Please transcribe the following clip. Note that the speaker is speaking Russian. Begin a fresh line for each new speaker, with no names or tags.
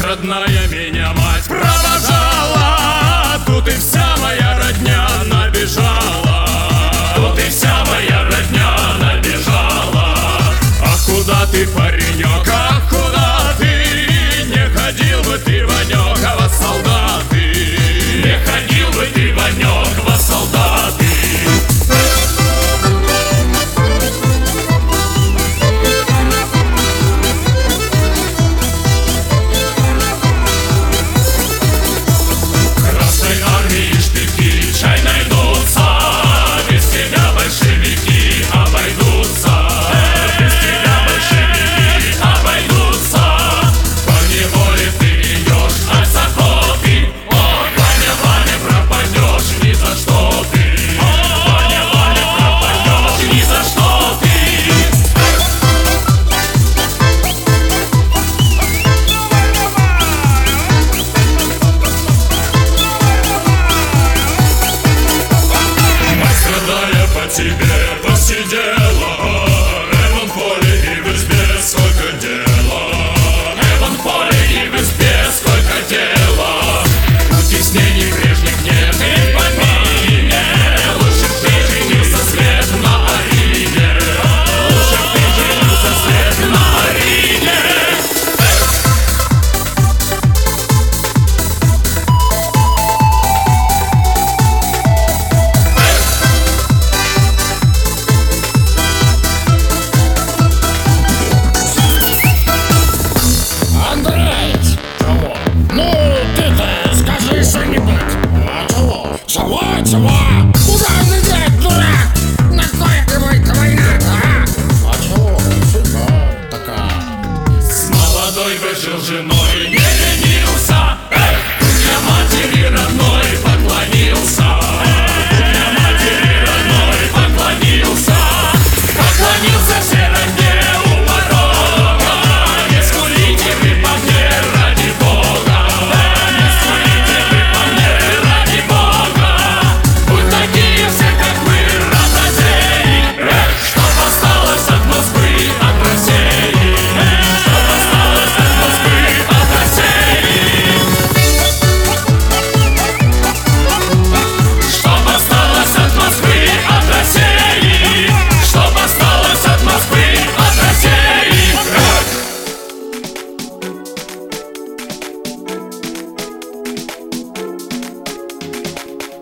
родная меня мать провожала. Тут и вся моя родня набежала. Тут и вся моя родня набежала. Ах, куда ты, паренек, ах, куда ты? Не ходил бы ты, Ванек, во солдаты. Не ходил бы ты, Ванек, во солдаты. Тебе посидела, Эван в поле и в избе сколько дела. Эван в поле и в избе сколько дела. Утеснений прежних нет и в помине. Лучше б ты женился, свет, на арене. Лучше б ты женился, свет, на арене.
Чего? Куда лететь, дурак? На кой это война-то, а? А чего? Фига такая.
С молодой бы жил женой, не ленился. Эх, я матери родной поклонился.